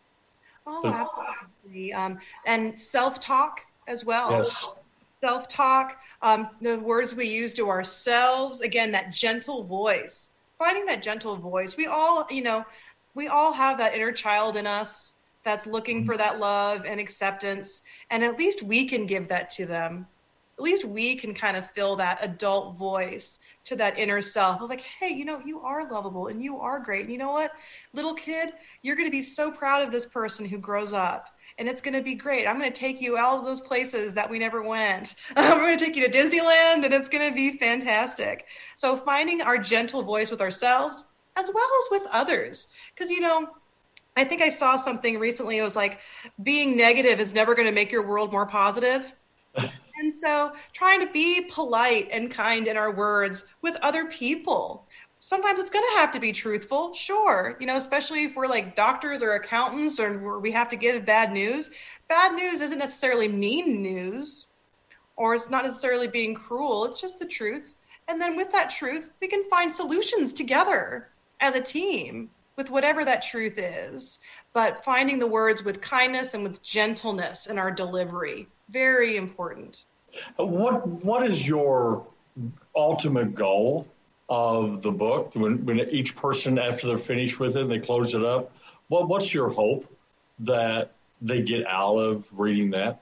Oh, so, absolutely. Um, and self-talk as well. Yes. Self-talk, um, the words we use to ourselves, again, that gentle voice, finding that gentle voice. We all, you know, we all have that inner child in us that's looking mm-hmm. for that love and acceptance. And at least we can give that to them. At least we can kind of fill that adult voice to that inner self of like, hey, you know, you are lovable and you are great. And you know what, little kid, you're going to be so proud of this person who grows up. And it's going to be great. I'm going to take you out of those places that we never went. I'm going to take you to Disneyland, and it's going to be fantastic. So finding our gentle voice with ourselves as well as with others. Because, you know, I think I saw something recently. It was like, being negative is never going to make your world more positive. And so trying to be polite and kind in our words with other people. Sometimes it's going to have to be truthful, sure, you know, especially if we're like doctors or accountants or we have to give bad news. Bad news isn't necessarily mean news, or it's not necessarily being cruel. It's just the truth. And then with that truth, we can find solutions together as a team with whatever that truth is. But finding the words with kindness and with gentleness in our delivery, very important. What What is your ultimate goal of the book, when, when each person, after they're finished with it, they close it up? What What's your hope that they get out of reading that?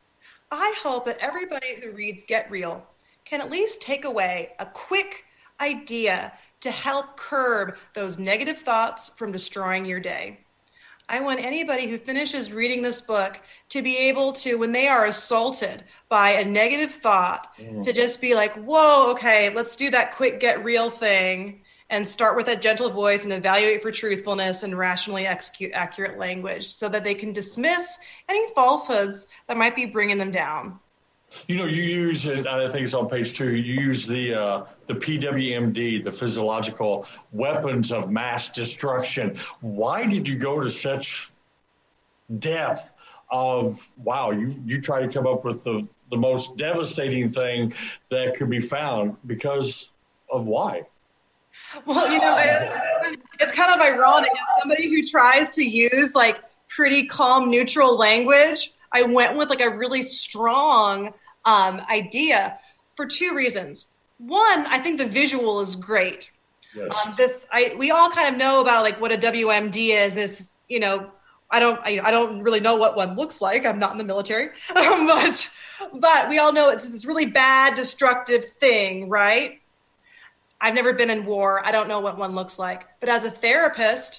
I hope that everybody who reads Get Real can at least take away a quick idea to help curb those negative thoughts from destroying your day. I want anybody who finishes reading this book to be able to, when they are assaulted by a negative thought, mm. to just be like, whoa, okay, let's do that quick Get Real thing and start with that gentle voice and evaluate for truthfulness and rationally execute accurate language so that they can dismiss any falsehoods that might be bringing them down. You know, you use it, I think it's on page two, you use the uh, the P W M D, the physiological weapons of mass destruction. Why did you go to such depth of, wow, you you try to come up with the, the most devastating thing that could be found? Because of why? Well, you know, it, it's kind of ironic. As somebody who tries to use like pretty calm, neutral language, I went with like a really strong um, idea for two reasons. One, I think the visual is great. Yes. Um, this, I, we all kind of know about like what a W M D is. This, you know, I don't, I, I don't really know what one looks like. I'm not in the military, um, but, but we all know it's this really bad, destructive thing, right? I've never been in war. I don't know what one looks like. But as a therapist,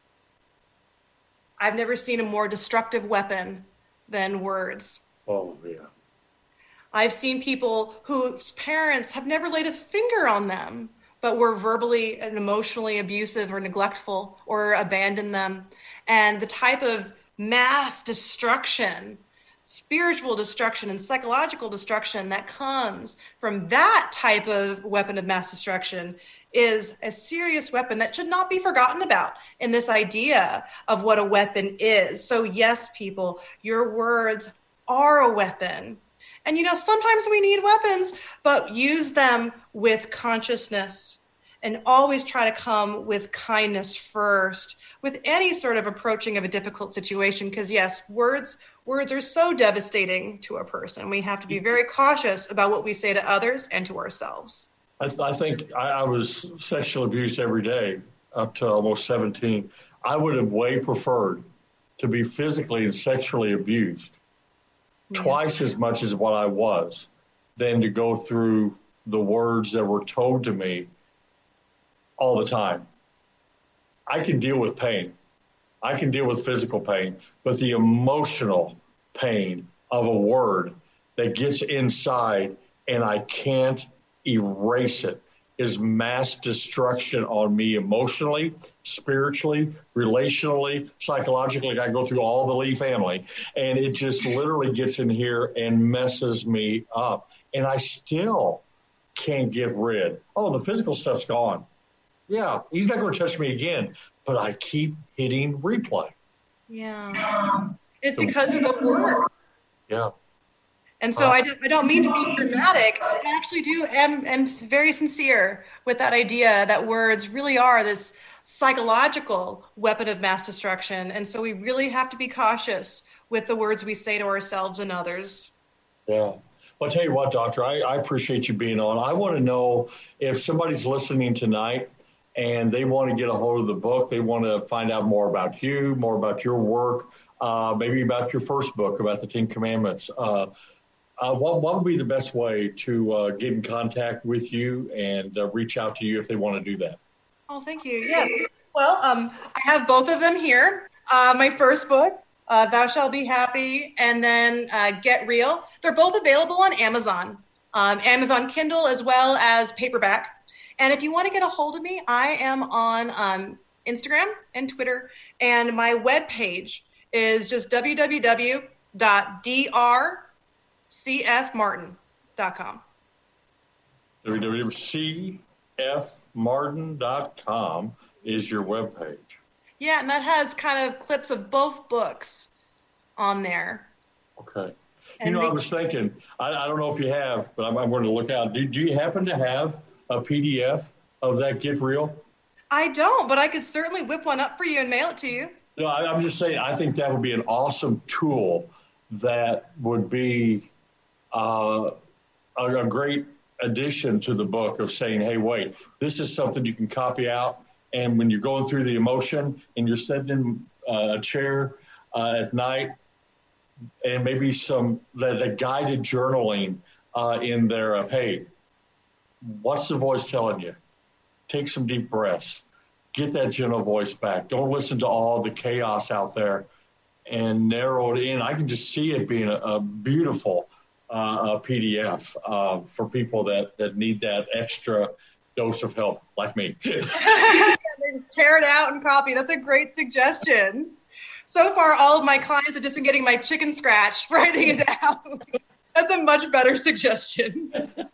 I've never seen a more destructive weapon than words. Oh, yeah. I've seen people whose parents have never laid a finger on them, but were verbally and emotionally abusive or neglectful or abandoned them. And the type of mass destruction, spiritual destruction and psychological destruction that comes from that type of weapon of mass destruction is a serious weapon that should not be forgotten about in this idea of what a weapon is. So yes, people, your words are a weapon. And, you know, sometimes we need weapons, but use them with consciousness and always try to come with kindness first with any sort of approaching of a difficult situation. Because yes, words Words are so devastating to a person. We have to be very cautious about what we say to others and to ourselves. I, th- I think I, I was sexually abused every day up to almost seventeen. I would have way preferred to be physically and sexually abused yeah. twice as much as what I was than to go through the words that were told to me all the time. I can deal with pain. I can deal with physical pain, but the emotional pain of a word that gets inside and I can't erase it is mass destruction on me emotionally, spiritually, relationally, psychologically. I go through all the Lee family, and it just literally gets in here and messes me up. And I still can't get rid. Oh, the physical stuff's gone. Yeah, he's not going to touch me again. But I keep hitting replay. Yeah. It's because of the word. Yeah. And so uh, I, don't, I don't mean to be dramatic. I actually do am, am very sincere with that idea that words really are this psychological weapon of mass destruction. And so we really have to be cautious with the words we say to ourselves and others. Yeah. Well, I'll tell you what, Doctor, I, I appreciate you being on. I want to know if somebody's listening tonight and they want to get a hold of the book, they want to find out more about you, more about your work, uh, maybe about your first book, about the Ten Commandments. Uh, uh, what, what would be the best way to uh, get in contact with you and uh, reach out to you if they want to do that? Oh, thank you. Yes. Well, um, I have both of them here. Uh, my first book, uh, Thou Shalt Be Happy, and then uh, Get Real. They're both available on Amazon, um, Amazon Kindle as well as paperback. And if you want to get a hold of me, I am on um, Instagram and Twitter. And my webpage is just w w w dot d r c f martin dot com. w w w dot c f martin dot com is your webpage. Yeah, and that has kind of clips of both books on there. Okay. And you know, they- I was thinking, I, I don't know if you have, but I'm, I'm going to look out. Do, do you happen to have a P D F of that Get Real? I don't, but I could certainly whip one up for you and mail it to you. No, I, I'm just saying, I think that would be an awesome tool that would be uh, a, a great addition to the book of saying, hey, wait, this is something you can copy out. And when you're going through the emotion and you're sitting in uh, a chair uh, at night, and maybe some the, the guided journaling uh, in there of, hey, what's the voice telling you? Take some deep breaths. Get that gentle voice back. Don't listen to all the chaos out there and narrow it in. I can just see it being a, a beautiful uh, a P D F uh, for people that, that need that extra dose of help, like me. They just tear it out and copy. That's a great suggestion. So far, all of my clients have just been getting my chicken scratch, writing it down. That's a much better suggestion.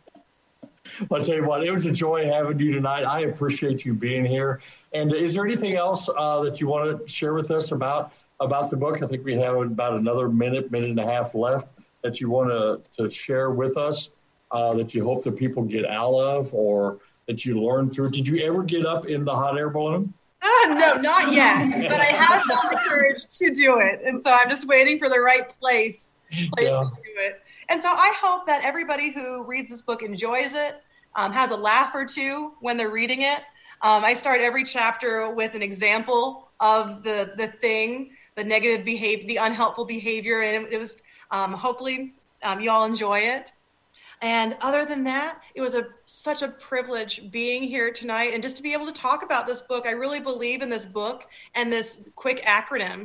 I'll tell you what, it was a joy having you tonight. I appreciate you being here. And is there anything else uh, that you want to share with us about about the book? I think we have about another minute, minute and a half left that you want to, to share with us uh, that you hope that people get out of or that you learn through. Did you ever get up in the hot air balloon? Uh, no, not yet. But I have found the courage to do it. And so I'm just waiting for the right place, place yeah. to do it. And so I hope that everybody who reads this book enjoys it, um, has a laugh or two when they're reading it. Um, I start every chapter with an example of the the thing, the negative behavior, the unhelpful behavior. And it, it was um, hopefully um, you all enjoy it. And other than that, it was a such a privilege being here tonight and just to be able to talk about this book. I really believe in this book and this quick acronym.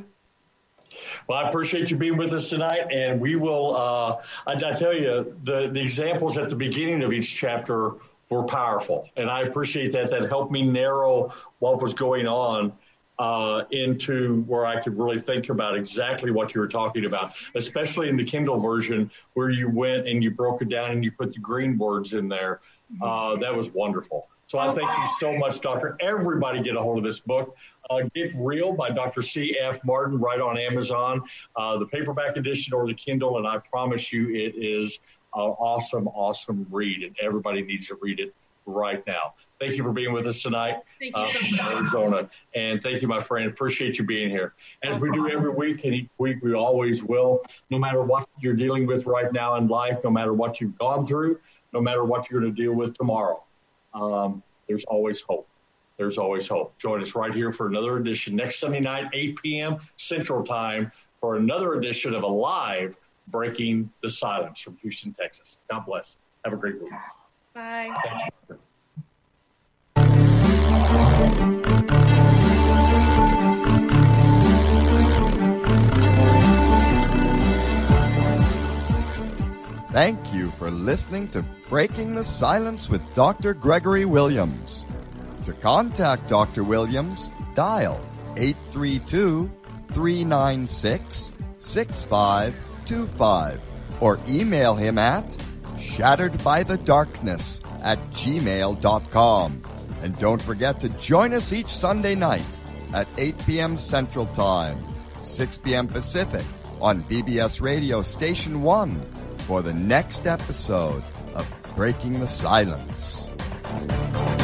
Well, I appreciate you being with us tonight, and we will, uh, I, I tell you, the, the examples at the beginning of each chapter were powerful, and I appreciate that. That helped me narrow what was going on uh, into where I could really think about exactly what you were talking about, especially in the Kindle version where you went and you broke it down and you put the green words in there. Uh, that was wonderful. So I thank you so much, Doctor. Everybody get a hold of this book. Uh, Get Real by Doctor C F Martin, right on Amazon, uh, the paperback edition or the Kindle, and I promise you it is an awesome, awesome read, and everybody needs to read it right now. Thank you for being with us tonight thank you uh, so in Arizona, and thank you, my friend. Appreciate you being here. As we do every week, and each week we always will, no matter what you're dealing with right now in life, no matter what you've gone through, no matter what you're going to deal with tomorrow, um, there's always hope. There's always hope. Join us right here for another edition next Sunday night, eight p.m. Central Time, for another edition of Alive, Breaking the Silence from Houston, Texas. God bless. Have a great week. Bye. Thank you. Thank you for listening to Breaking the Silence with Doctor Gregory Williams. To contact Doctor Williams, dial eight three two, three nine six, six five two five or email him at shatteredbythedarkness at gmail dot com. And don't forget to join us each Sunday night at eight p.m. Central Time, six p.m. Pacific on B B S Radio Station one for the next episode of Breaking the Silence.